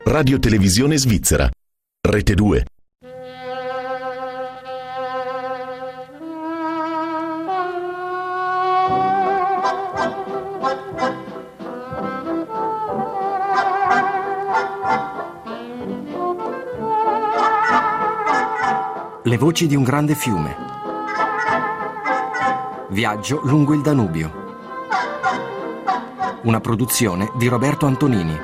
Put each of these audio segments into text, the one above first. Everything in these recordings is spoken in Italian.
Radio Televisione Svizzera. Rete 2. Le voci di un grande fiume. Viaggio lungo il Danubio. Una produzione di Roberto Antonini.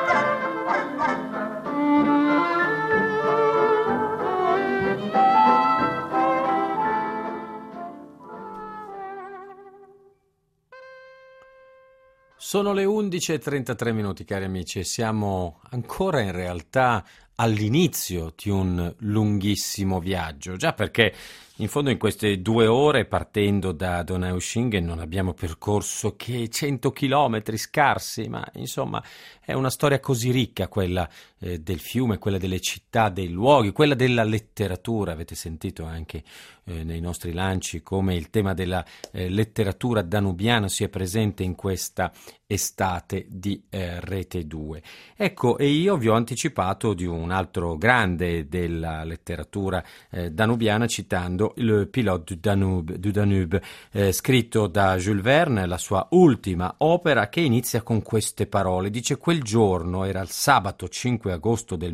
Sono le 11:33, cari amici, e siamo ancora in realtà all'inizio di un lunghissimo viaggio, già perché in fondo in queste 2 ore partendo da Donaueschingen non abbiamo percorso che 100 chilometri scarsi, ma insomma è una storia così ricca quella del fiume, quella delle città, dei luoghi, quella della letteratura. Avete sentito anche nei nostri lanci come il tema della letteratura danubiana sia presente in questa estate di Rete 2. Ecco, e io vi ho anticipato di un altro grande della letteratura danubiana citando il Pilote du Danube, scritto da Jules Verne, la sua ultima opera, che inizia con queste parole. Dice: quel giorno, era il sabato 5 agosto del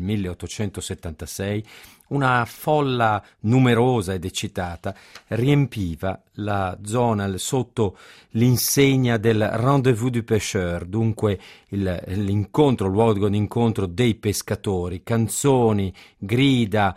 1876, una folla numerosa ed eccitata riempiva la zona sotto l'insegna del Rendez-vous du Pêcheur, dunque l'incontro, il luogo d'incontro dei pescatori. Canzoni, grida,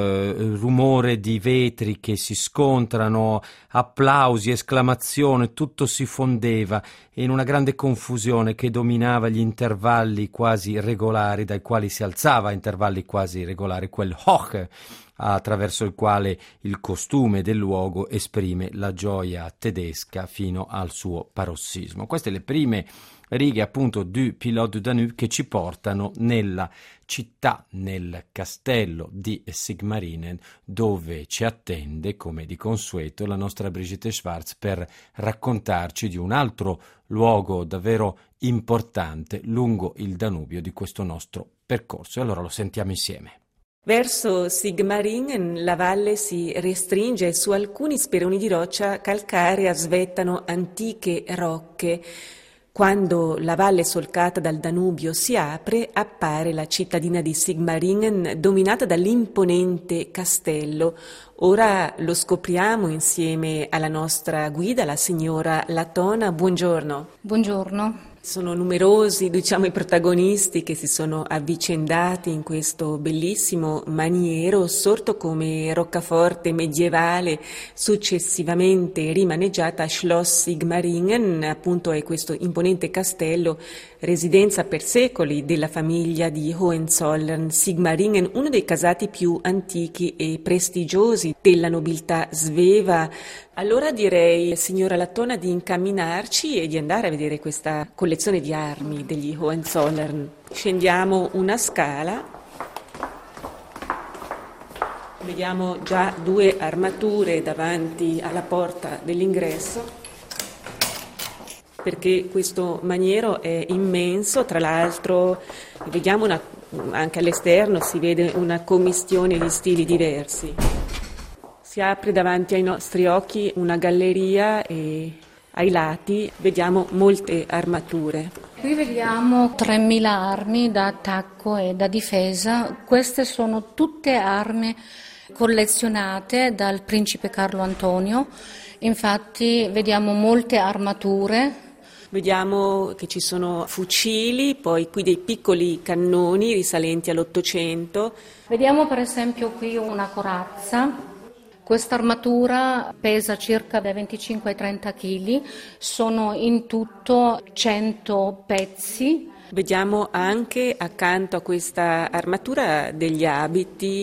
rumore di vetri che si scontrano, applausi, esclamazione, tutto si fondeva in una grande confusione che dominava gli intervalli quasi regolari, dai quali si alzava a intervalli quasi regolari quel Hoch attraverso il quale il costume del luogo esprime la gioia tedesca fino al suo parossismo. Queste le prime righe appunto du Pilote du Danube che ci portano nella città, nel castello di Sigmaringen, dove ci attende, come di consueto, la nostra Brigitte Schwarz per raccontarci di un altro luogo davvero importante lungo il Danubio di questo nostro percorso. E allora lo sentiamo insieme. Verso Sigmaringen la valle si restringe e su alcuni speroni di roccia calcarea svettano antiche rocche. Quando la valle solcata dal Danubio si apre, appare la cittadina di Sigmaringen dominata dall'imponente castello. Ora lo scopriamo insieme alla nostra guida, la signora Latona. Buongiorno. Buongiorno. Sono numerosi, i protagonisti che si sono avvicendati in questo bellissimo maniero sorto come roccaforte medievale, successivamente rimaneggiata a Schloss Sigmaringen. Appunto è questo imponente castello, residenza per secoli della famiglia di Hohenzollern-Sigmaringen, uno dei casati più antichi e prestigiosi della nobiltà sveva. Allora direi, signora Latona, di incamminarci e di andare a vedere questa collezione di armi degli Hohenzollern. Scendiamo una scala, vediamo già 2 armature davanti alla porta dell'ingresso, perché questo maniero è immenso. Tra l'altro vediamo anche all'esterno si vede una commistione di stili diversi. Si apre davanti ai nostri occhi una galleria e ai lati vediamo molte armature. Qui vediamo 3.000 armi da attacco e da difesa. Queste sono tutte armi collezionate dal principe Carlo Antonio. Infatti vediamo molte armature. Vediamo che ci sono fucili, poi qui dei piccoli cannoni risalenti all'800. Vediamo per esempio qui una corazza. Questa armatura pesa circa dai 25 ai 30 kg, sono in tutto 100 pezzi. Vediamo anche accanto a questa armatura degli abiti.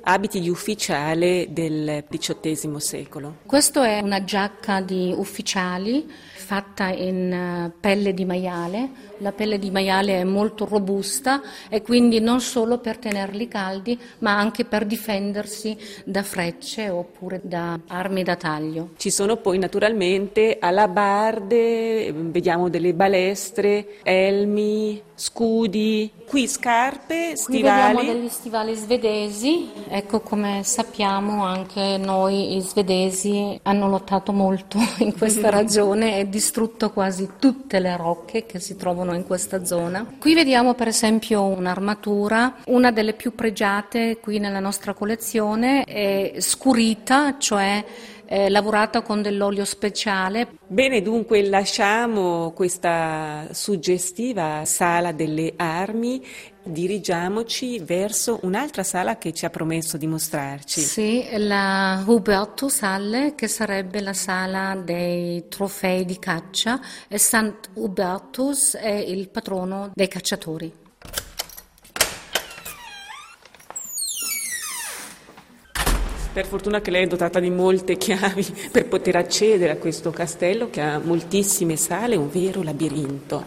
abiti di ufficiale del XVIII secolo. Questo è una giacca di ufficiali fatta in pelle di maiale. La pelle di maiale è molto robusta e quindi non solo per tenerli caldi, ma anche per difendersi da frecce oppure da armi da taglio. Ci sono poi naturalmente alabarde, vediamo delle balestre, elmi, scudi, qui scarpe, Qui stivali. vediamo degli stivali svedesi. Ecco, come sappiamo anche noi i svedesi hanno lottato molto in questa regione e distrutto quasi tutte le rocche che si trovano in questa zona. Qui vediamo per esempio un'armatura, una delle più pregiate qui nella nostra collezione, è scurita, cioè lavorata con dell'olio speciale. Bene, dunque lasciamo questa suggestiva sala delle armi, dirigiamoci verso un'altra sala che ci ha promesso di mostrarci. Sì, la Hubertushalle, che sarebbe la sala dei trofei di caccia, e Sant Hubertus è il patrono dei cacciatori. Per fortuna che lei è dotata di molte chiavi per poter accedere a questo castello che ha moltissime sale, un vero labirinto.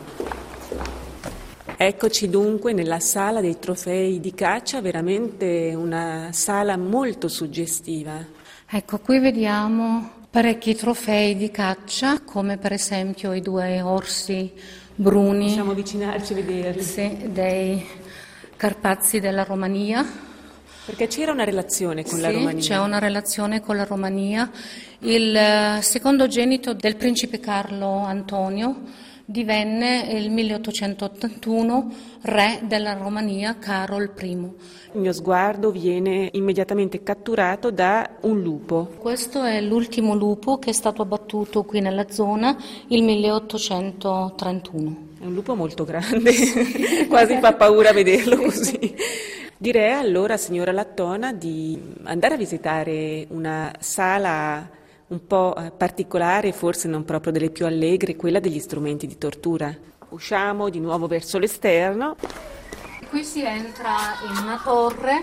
Eccoci dunque nella sala dei trofei di caccia, veramente una sala molto suggestiva. Ecco, qui vediamo parecchi trofei di caccia, come per esempio i 2 orsi bruni. Possiamo avvicinarci e vederli. Sì, dei Carpazi della Romania. Perché c'era una relazione con la Romania. Sì, c'è una relazione con la Romania. Il secondogenito del principe Carlo Antonio divenne nel 1881 re della Romania Carol I. Il mio sguardo viene immediatamente catturato da un lupo. Questo è l'ultimo lupo che è stato abbattuto qui nella zona il 1831. È un lupo molto grande, quasi fa paura vederlo così. Direi allora, signora Lattona, di andare a visitare una sala un po' particolare, forse non proprio delle più allegre, quella degli strumenti di tortura. Usciamo di nuovo verso l'esterno. Qui si entra in una torre.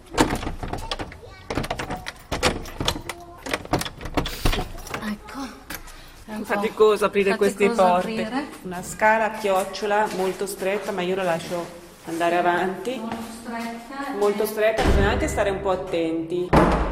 Ecco. È un Faticoso aprire queste faticoso porte. aprire. Una scala a chiocciola molto stretta, ma io la lascio andare avanti. Molto stretta, bisogna anche stare un po' attenti.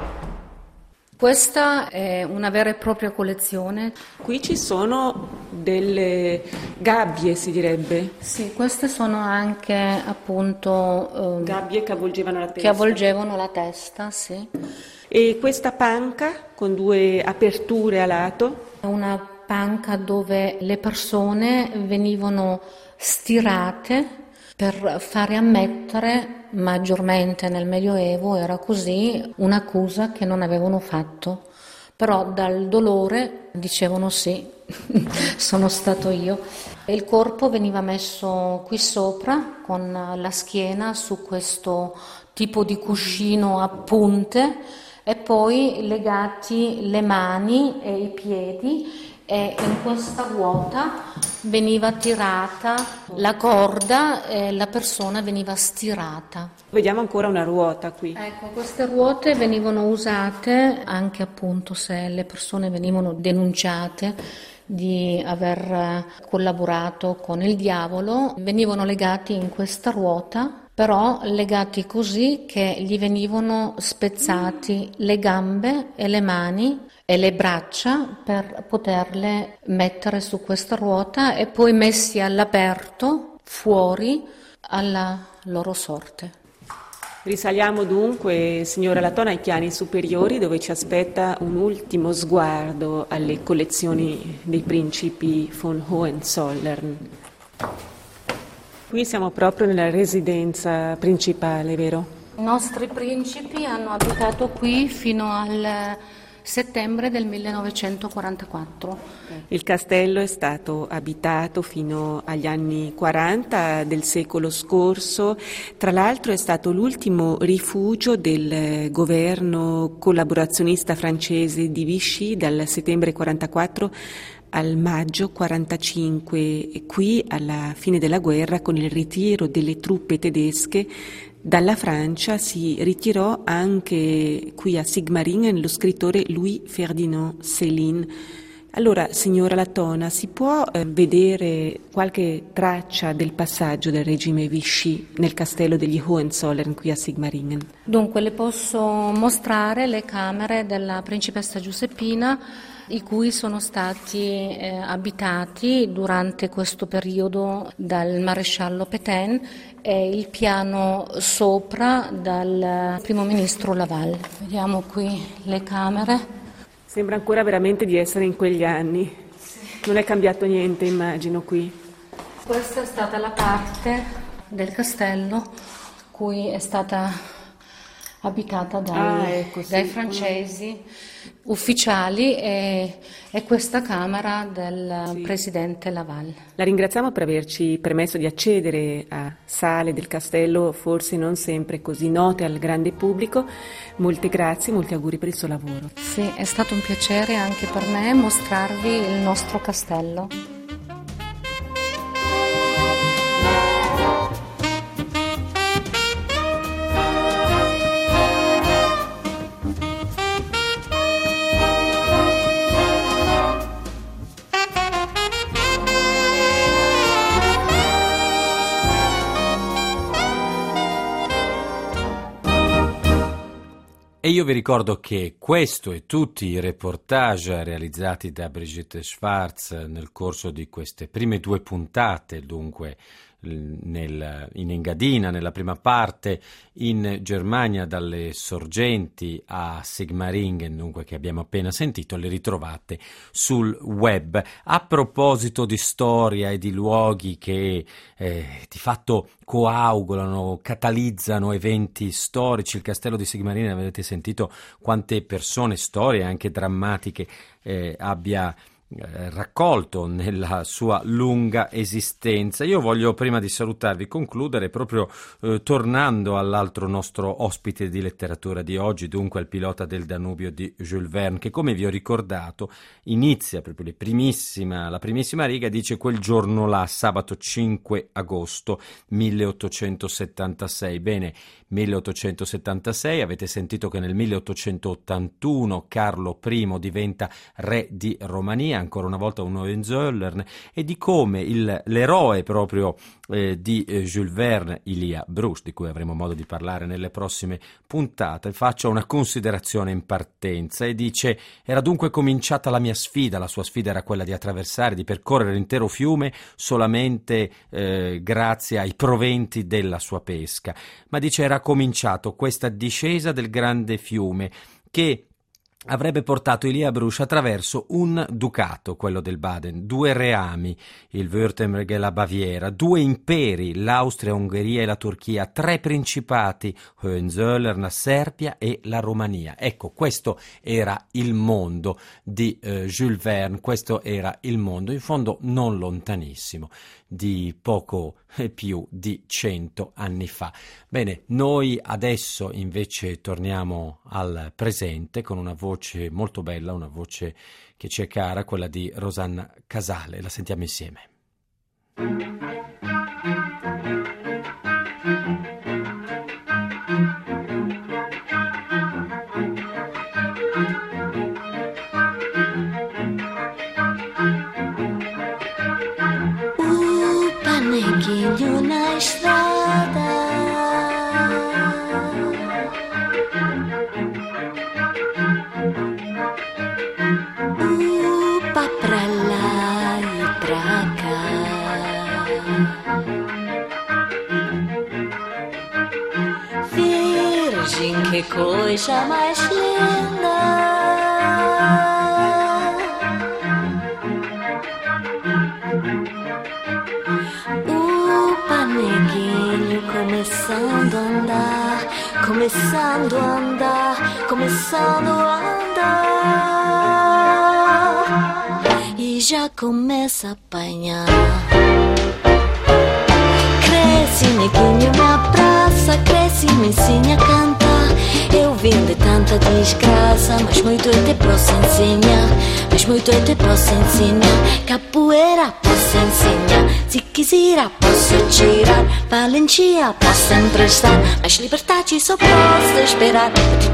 Questa è una vera e propria collezione. Qui ci sono delle gabbie, si direbbe. Sì, queste sono anche appunto Gabbie che avvolgevano la testa. che avvolgevano la testa, sì. E questa panca con 2 aperture a lato. È una panca dove le persone venivano stirate per fare ammettere, maggiormente nel Medioevo era così, un'accusa che non avevano fatto. Però dal dolore dicevano sì, sono stato io. E il corpo veniva messo qui sopra con la schiena su questo tipo di cuscino a punte e poi legati le mani e i piedi, e in questa ruota veniva tirata la corda e la persona veniva stirata. Vediamo ancora una ruota qui. Ecco, queste ruote venivano usate anche appunto se le persone venivano denunciate di aver collaborato con il diavolo, venivano legati in questa ruota, però legati così che gli venivano spezzati le gambe e le mani e le braccia per poterle mettere su questa ruota e poi messi all'aperto fuori alla loro sorte. Risaliamo dunque, signora Lattona, ai piani superiori dove ci aspetta un ultimo sguardo alle collezioni dei principi von Hohenzollern. Qui siamo proprio nella residenza principale, vero? I nostri principi hanno abitato qui fino al settembre del 1944. Il castello è stato abitato fino agli anni 40 del secolo scorso, tra l'altro è stato l'ultimo rifugio del governo collaborazionista francese di Vichy dal settembre 44 al maggio 45, qui alla fine della guerra con il ritiro delle truppe tedesche Dalla Francia si ritirò anche qui a Sigmaringen lo scrittore Louis Ferdinand Céline. Allora, signora Latona, si può vedere qualche traccia del passaggio del regime Vichy nel castello degli Hohenzollern qui a Sigmaringen? Dunque, le posso mostrare le camere della principessa Giuseppina, i cui sono stati abitati durante questo periodo dal maresciallo Pétain e il piano sopra dal primo ministro Laval. Vediamo qui le camere. Sembra ancora veramente di essere in quegli anni. Non è cambiato niente, immagino, qui. Questa è stata la parte del castello cui è stata abitata dai francesi ufficiali e questa camera del presidente Laval. La ringraziamo per averci permesso di accedere a sale del castello forse non sempre così note al grande pubblico. Molte grazie, molti auguri per il suo lavoro. Sì, è stato un piacere anche per me mostrarvi il nostro castello. E io vi ricordo che questo e tutti i reportage realizzati da Brigitte Schwarz nel corso di queste prime 2 puntate, dunque in Engadina, nella prima parte, in Germania dalle sorgenti a Sigmaringen, dunque che abbiamo appena sentito, le ritrovate sul web. A proposito di storia e di luoghi che di fatto coagulano, catalizzano eventi storici, il castello di Sigmaringen, avete sentito quante persone, storie anche drammatiche abbia raccolto nella sua lunga esistenza. Io voglio, prima di salutarvi, concludere proprio tornando all'altro nostro ospite di letteratura di oggi, dunque al Pilota del Danubio di Jules Verne, che, come vi ho ricordato, inizia proprio la primissima riga, dice: quel giorno là, sabato 5 agosto 1876. Bene, 1876, avete sentito che nel 1881 Carlo I diventa re di Romania, ancora una volta un Hohenzollern, e di come l'eroe proprio di Jules Verne, Ilia Bruch, di cui avremo modo di parlare nelle prossime puntate, faccia una considerazione in partenza e dice: era dunque cominciata la mia sfida. La sua sfida era quella di attraversare, di percorrere l'intero fiume solamente grazie ai proventi della sua pesca. Ma dice: era cominciato questa discesa del grande fiume che avrebbe portato Ilia Bruch attraverso un ducato, quello del Baden, 2 reami, il Württemberg e la Baviera, 2 imperi, l'Austria, Ungheria e la Turchia, 3 principati, Hohenzollern, la Serbia e la Romania. Ecco, questo era il mondo di Jules Verne, questo era il mondo, in fondo non lontanissimo, di poco più di 100 anni fa. Bene, noi adesso invece torniamo al presente con una voce molto bella, una voce che ci è cara, quella di Rosanna Casale. La sentiamo insieme. Panequinho na estrada, upa pra lá e pra cá. Virgem, que coisa mais linda. Começando a andar, começando a andar, começando a andar, e já começa a apanhar. Cresce, neguinho, me abraça, cresce, me ensina a cantar. Eu vim de tanto tanta disgraça, mas muito eu te posso ensinar, mas muito eu te posso ensinar. Capoeira posso ensinar, se quiser posso tirar, valentia posso emprestar, mas liberdade só posso esperar.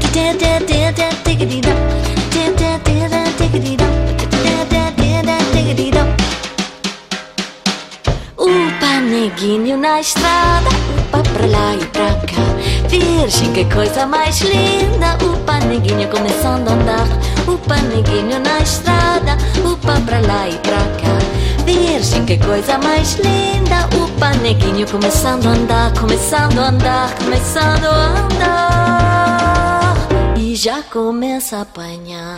Upa neguinho na estrada, upa pra lá e pra cá. Virgem, que coisa mais linda. Upa neguinho começando a andar. Upa neguinho na estrada, upa pra lá e pra cá. Virgem, que coisa mais linda. Upa neguinho começando a andar, começando a andar, começando a andar. E já começa a apanhar.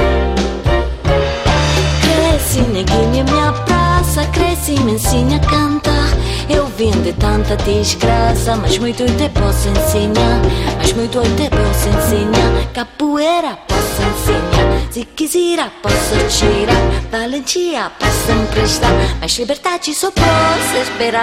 Cresce neguinho, minha praça, cresce e me ensina a cantar. Eu vim de tanta desgraça, mas muito eu te posso ensinar, mas muito eu te posso ensinar. Capoeira posso ensinar, se quiser posso tirar, valentia posso emprestar, mas liberdade só posso esperar.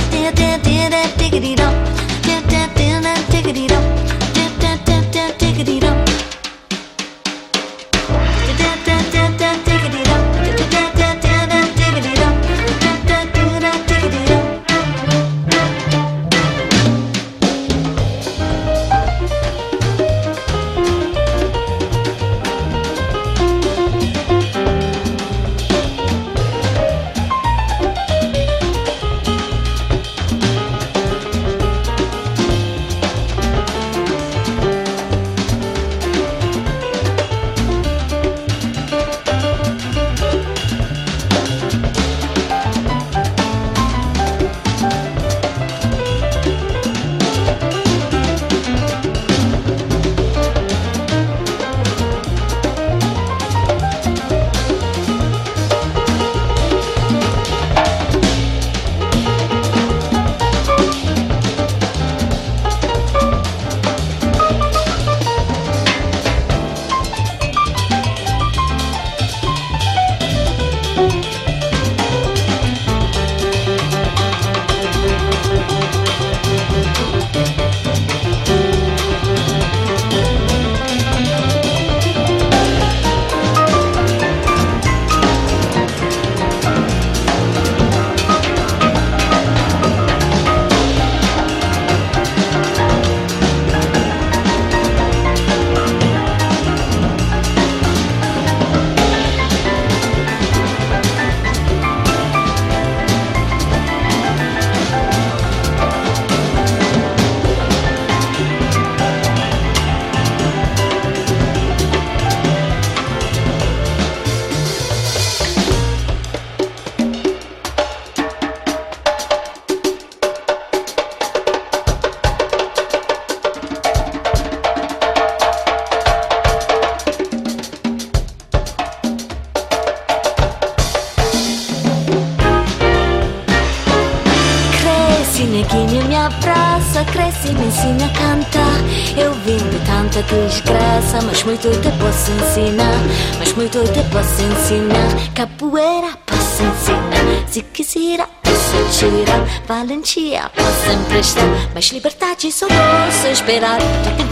Neguinho me abraça, cresce e me ensina a cantar. Eu vim de tanta desgraça, mas muito eu te posso ensinar, mas muito eu te posso ensinar. Capoeira posso ensinar, se quiser posso tirar, valentia posso emprestar, mas liberdade só posso esperar.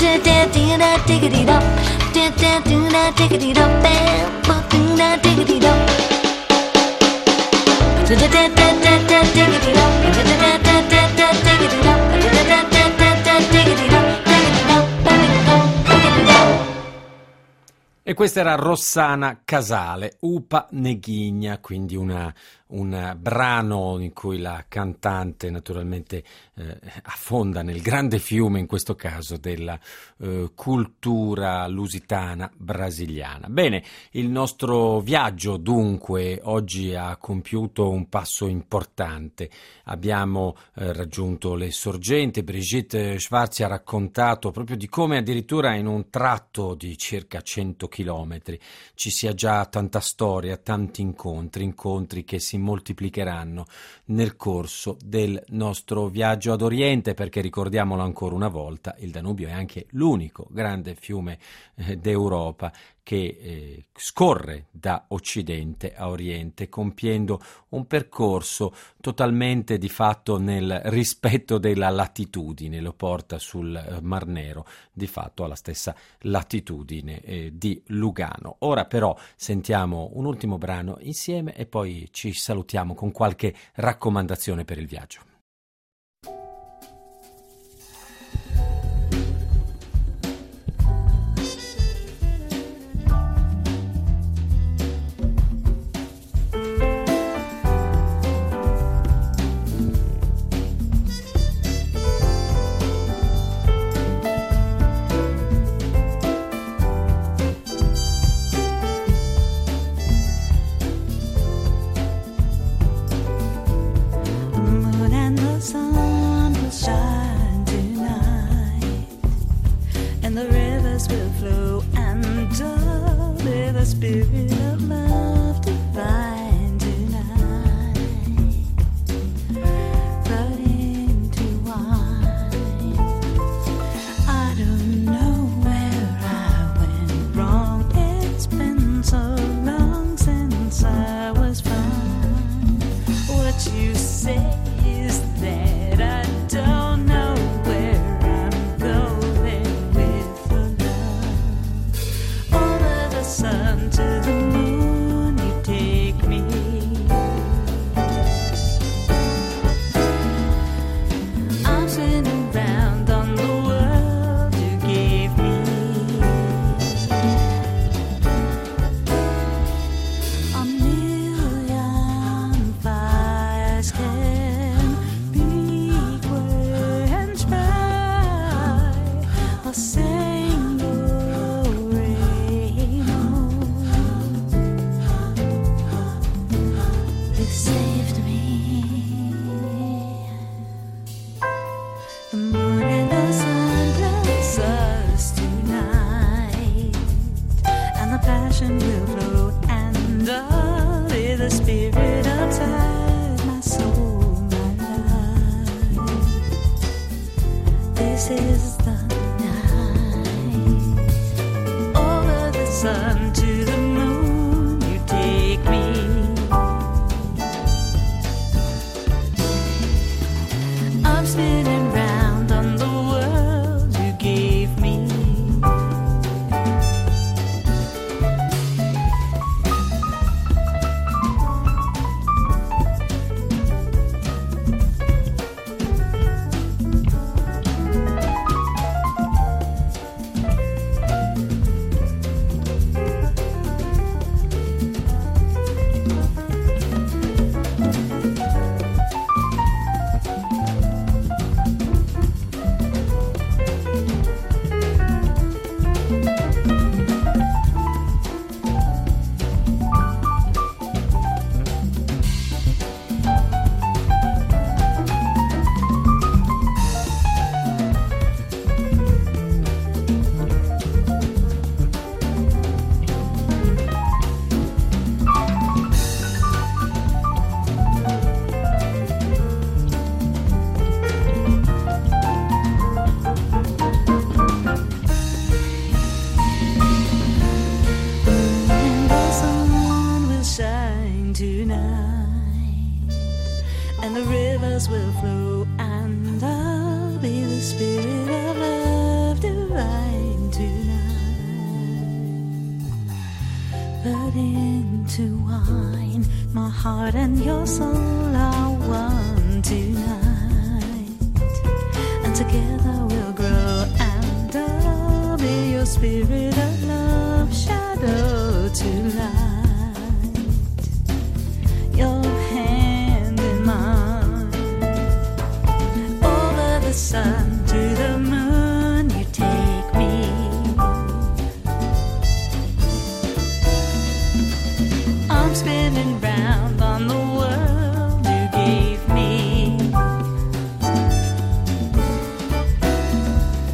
E questa era Rossana Casale, Upa Neghigna, quindi un brano in cui la cantante naturalmente affonda nel grande fiume, in questo caso, della cultura lusitana brasiliana. Bene, il nostro viaggio dunque oggi ha compiuto un passo importante. Abbiamo raggiunto le sorgenti. Brigitte Schwarz ha raccontato proprio di come addirittura in un tratto di circa 100 chilometri ci sia già tanta storia, tanti incontri che si moltiplicheranno nel corso del nostro viaggio ad Oriente, perché ricordiamolo ancora una volta, il Danubio è anche l'unico grande fiume d'Europa che scorre da Occidente a Oriente, compiendo un percorso totalmente di fatto nel rispetto della latitudine, lo porta sul Mar Nero, di fatto alla stessa latitudine di Lugano. Ora però sentiamo un ultimo brano insieme e poi ci salutiamo con qualche raccomandazione per il viaggio.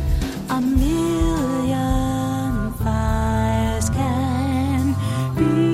Be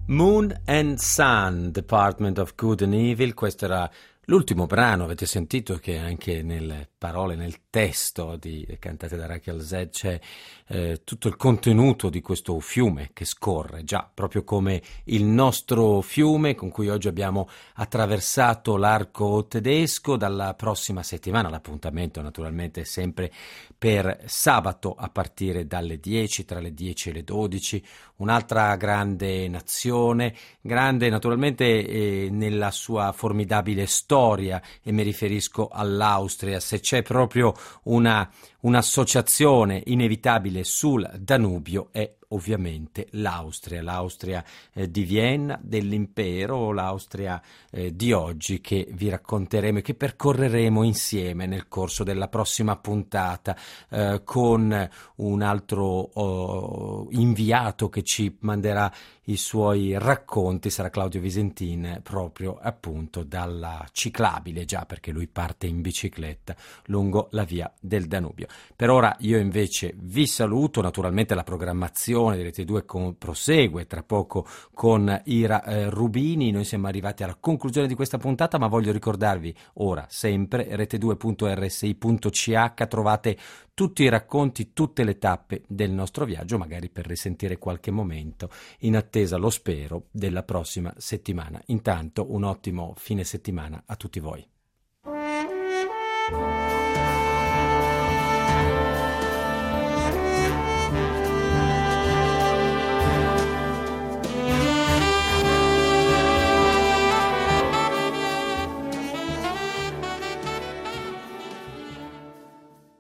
Moon and Sun, Department of Good and Evil, questo era l'ultimo brano, avete sentito che anche nelle parole, nel testo cantate da Rachel Z c'è tutto il contenuto di questo fiume che scorre, già proprio come il nostro fiume con cui oggi abbiamo attraversato l'arco tedesco. Dalla prossima settimana l'appuntamento naturalmente è sempre per sabato a partire dalle 10, tra le 10 e le 12, un'altra grande nazione, grande naturalmente nella sua formidabile storia, e mi riferisco all'Austria. Se c'è proprio un'associazione inevitabile sul Danubio è ovviamente l'Austria di Vienna, dell'impero, l'Austria di oggi, che vi racconteremo e che percorreremo insieme nel corso della prossima puntata con un altro inviato che ci manderà i suoi racconti. Sarà Claudio Visentin, proprio appunto dalla ciclabile, già perché lui parte in bicicletta lungo la via del Danubio. Per ora io invece vi saluto, naturalmente la programmazione di Rete 2 prosegue tra poco con Ira Rubini. Noi siamo arrivati alla conclusione di questa puntata, ma voglio ricordarvi ora sempre rete2.rsi.ch, trovate tutti i racconti, tutte le tappe del nostro viaggio, magari per risentire qualche momento, in attesa, lo spero, della prossima settimana. Intanto un ottimo fine settimana a tutti voi.